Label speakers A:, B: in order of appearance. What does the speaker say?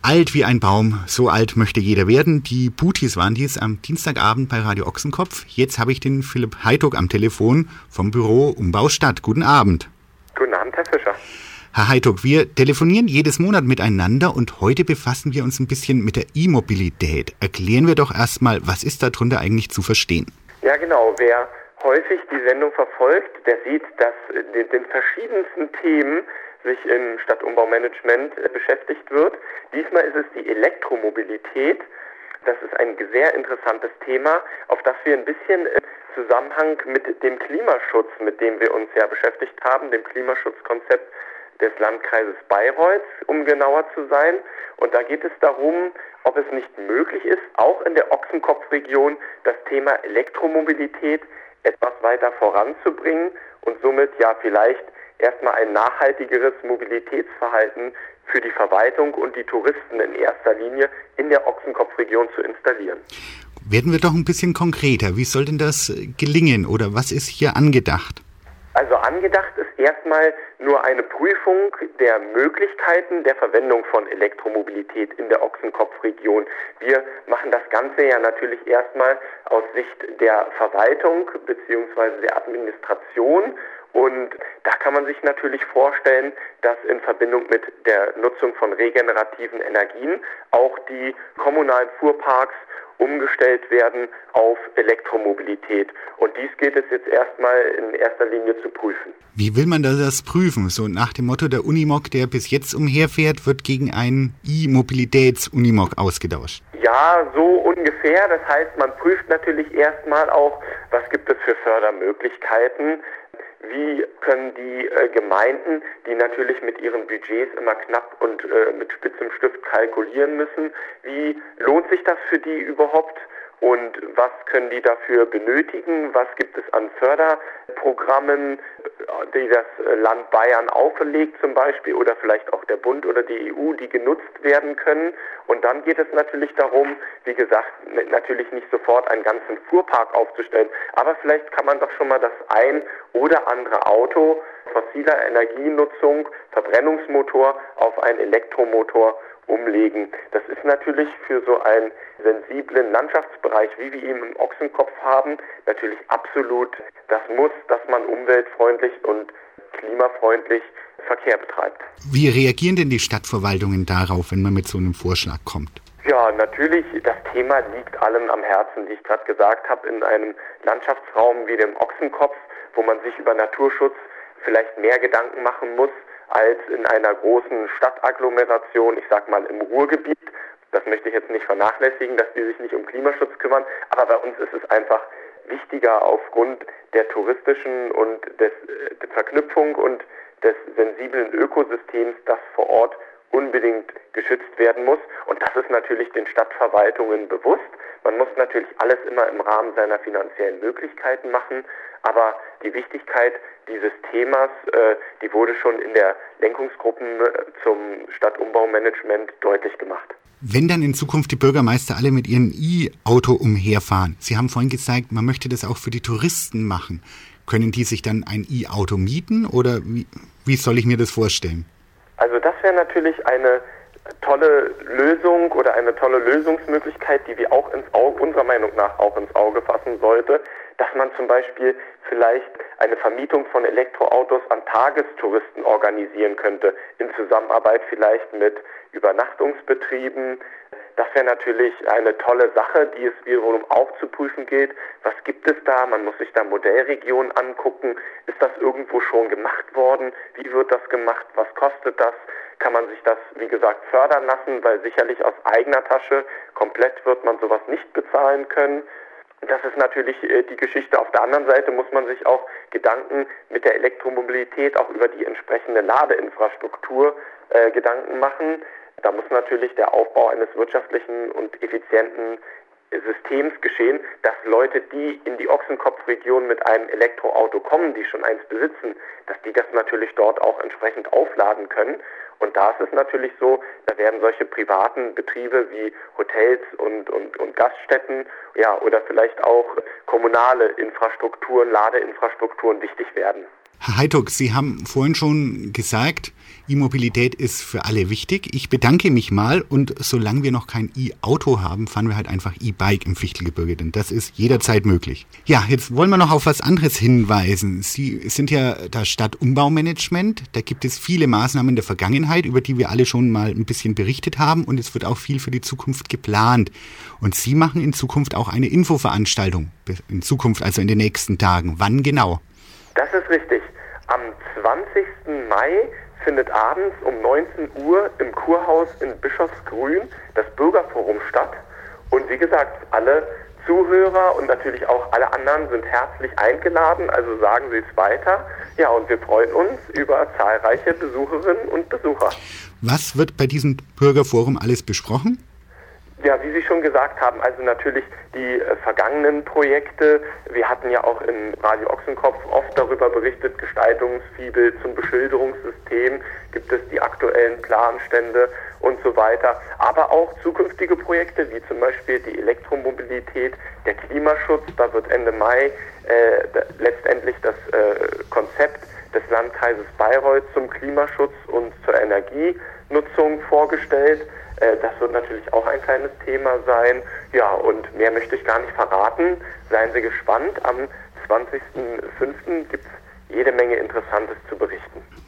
A: Alt wie ein Baum, so alt möchte jeder werden. Die Booties waren dies am Dienstagabend bei Radio Ochsenkopf. Jetzt habe ich den Philipp Heitog am Telefon vom Büro Umbau Stadt. Guten Abend.
B: Guten Abend, Herr Fischer.
A: Herr Heitog, wir telefonieren jedes Monat miteinander und heute befassen wir uns ein bisschen mit der E-Mobilität. Erklären wir doch erstmal, was ist darunter eigentlich zu verstehen?
B: Ja genau, wer häufig die Sendung verfolgt, der sieht, dass den verschiedensten Themen sich im Stadtumbaumanagement beschäftigt wird. Diesmal ist es die Elektromobilität. Das ist ein sehr interessantes Thema, auf das wir ein bisschen im Zusammenhang mit dem Klimaschutz, mit dem wir uns ja beschäftigt haben, dem Klimaschutzkonzept des Landkreises Bayreuth, um genauer zu sein. Und da geht es darum, ob es nicht möglich ist, auch in der Ochsenkopfregion das Thema Elektromobilität etwas weiter voranzubringen und somit ja vielleicht erstmal ein nachhaltigeres Mobilitätsverhalten für die Verwaltung und die Touristen in erster Linie in der Ochsenkopfregion zu installieren.
A: Werden wir doch ein bisschen konkreter. Wie soll denn das gelingen oder was ist hier angedacht?
B: Also angedacht ist erstmal nur eine Prüfung der Möglichkeiten der Verwendung von Elektromobilität in der Ochsenkopfregion. Wir machen das Ganze ja natürlich erstmal aus Sicht der Verwaltung bzw. der Administration. Und da kann man sich natürlich vorstellen, dass in Verbindung mit der Nutzung von regenerativen Energien auch die kommunalen Fuhrparks umgestellt werden auf Elektromobilität. Und dies gilt es jetzt erstmal in erster Linie zu prüfen.
A: Wie will man das prüfen? So nach dem Motto, der Unimog, der bis jetzt umherfährt, wird gegen einen E-Mobilitäts-Unimog ausgetauscht.
B: Ja, so ungefähr. Das heißt, man prüft natürlich erstmal auch, was gibt es für Fördermöglichkeiten. Wie können die Gemeinden, die natürlich mit ihren Budgets immer knapp und mit spitzem Stift kalkulieren müssen, wie lohnt sich das für die überhaupt? Und was können die dafür benötigen? Was gibt es an Förderprogrammen, die das Land Bayern auferlegt zum Beispiel oder vielleicht auch der Bund oder die EU, die genutzt werden können? Und dann geht es natürlich darum, wie gesagt, natürlich nicht sofort einen ganzen Fuhrpark aufzustellen, aber vielleicht kann man doch schon mal das ein oder andere Auto fossiler Energienutzung, Verbrennungsmotor auf einen Elektromotor umlegen. Das ist natürlich für so einen sensiblen Landschaftsbereich, wie wir ihn im Ochsenkopf haben, natürlich absolut das Muss, dass man umweltfreundlich und klimafreundlich Verkehr betreibt.
A: Wie reagieren denn die Stadtverwaltungen darauf, wenn man mit so einem Vorschlag kommt?
B: Ja, natürlich, das Thema liegt allen am Herzen, wie ich gerade gesagt habe, in einem Landschaftsraum wie dem Ochsenkopf, wo man sich über Naturschutz vielleicht mehr Gedanken machen muss als in einer großen Stadtagglomeration, ich sag mal im Ruhrgebiet. Das möchte ich jetzt nicht vernachlässigen, dass die sich nicht um Klimaschutz kümmern, aber bei uns ist es einfach wichtiger aufgrund der touristischen und der Verknüpfung und des sensiblen Ökosystems, das vor Ort unbedingt geschützt werden muss. Und das ist natürlich den Stadtverwaltungen bewusst. Man muss natürlich alles immer im Rahmen seiner finanziellen Möglichkeiten machen, aber die Wichtigkeit dieses Themas, die wurde schon in der Lenkungsgruppen zum Stadtumbaumanagement deutlich gemacht.
A: Wenn dann in Zukunft die Bürgermeister alle mit ihrem E-Auto umherfahren, Sie haben vorhin gesagt, man möchte das auch für die Touristen machen. Können die sich dann ein E-Auto mieten oder wie soll ich mir das vorstellen?
B: Also das wäre natürlich eine tolle Lösung oder eine tolle Lösungsmöglichkeit, die wir auch unserer Meinung nach auch ins Auge fassen sollte, dass man zum Beispiel vielleicht eine Vermietung von Elektroautos an Tagestouristen organisieren könnte, in Zusammenarbeit vielleicht mit Übernachtungsbetrieben. Das wäre natürlich eine tolle Sache, die es wiederum auch zu prüfen gilt. Was gibt es da? Man muss sich da Modellregionen angucken. Ist das irgendwo schon gemacht worden? Wie wird das gemacht? Was kostet das? Kann man sich das, wie gesagt, fördern lassen? Weil sicherlich aus eigener Tasche komplett wird man sowas nicht bezahlen können. Das ist natürlich die Geschichte. Auf der anderen Seite muss man sich auch Gedanken mit der Elektromobilität auch über die entsprechende Ladeinfrastruktur Gedanken machen. Da muss natürlich der Aufbau eines wirtschaftlichen und effizienten Systems geschehen, dass Leute, die in die Ochsenkopfregion mit einem Elektroauto kommen, die schon eins besitzen, dass die das natürlich dort auch entsprechend aufladen können. Und da ist es natürlich so, da werden solche privaten Betriebe wie Hotels und Gaststätten, ja, oder vielleicht auch kommunale Infrastrukturen, Ladeinfrastrukturen wichtig werden.
A: Herr Heitog, Sie haben vorhin schon gesagt, E-Mobilität ist für alle wichtig. Ich bedanke mich mal und solange wir noch kein E-Auto haben, fahren wir halt einfach E-Bike im Fichtelgebirge, denn das ist jederzeit möglich. Ja, jetzt wollen wir noch auf was anderes hinweisen. Sie sind ja das Stadtumbaumanagement. Da gibt es viele Maßnahmen in der Vergangenheit, über die wir alle schon mal ein bisschen berichtet haben und es wird auch viel für die Zukunft geplant. Und Sie machen in Zukunft auch eine Infoveranstaltung. In Zukunft, also in den nächsten Tagen. Wann genau?
B: Das ist richtig. Am 20. Mai findet abends um 19 Uhr im Kurhaus in Bischofsgrün das Bürgerforum statt. Und wie gesagt, alle Zuhörer und natürlich auch alle anderen sind herzlich eingeladen, also sagen Sie es weiter. Ja, und wir freuen uns über zahlreiche Besucherinnen und Besucher.
A: Was wird bei diesem Bürgerforum alles besprochen?
B: Ja, wie Sie schon gesagt haben, also natürlich die vergangenen Projekte. Wir hatten ja auch in Radio Ochsenkopf oft darüber berichtet, Gestaltungsfibel zum Beschilderungssystem, gibt es die aktuellen Planstände und so weiter. Aber auch zukünftige Projekte, wie zum Beispiel die Elektromobilität, der Klimaschutz. Da wird Ende Mai letztendlich das Konzept des Landkreises Bayreuth zum Klimaschutz und zur Energienutzung vorgestellt. Das wird natürlich auch ein kleines Thema sein. Ja, und mehr möchte ich gar nicht verraten. Seien Sie gespannt. Am 20.05. gibt es jede Menge Interessantes zu berichten.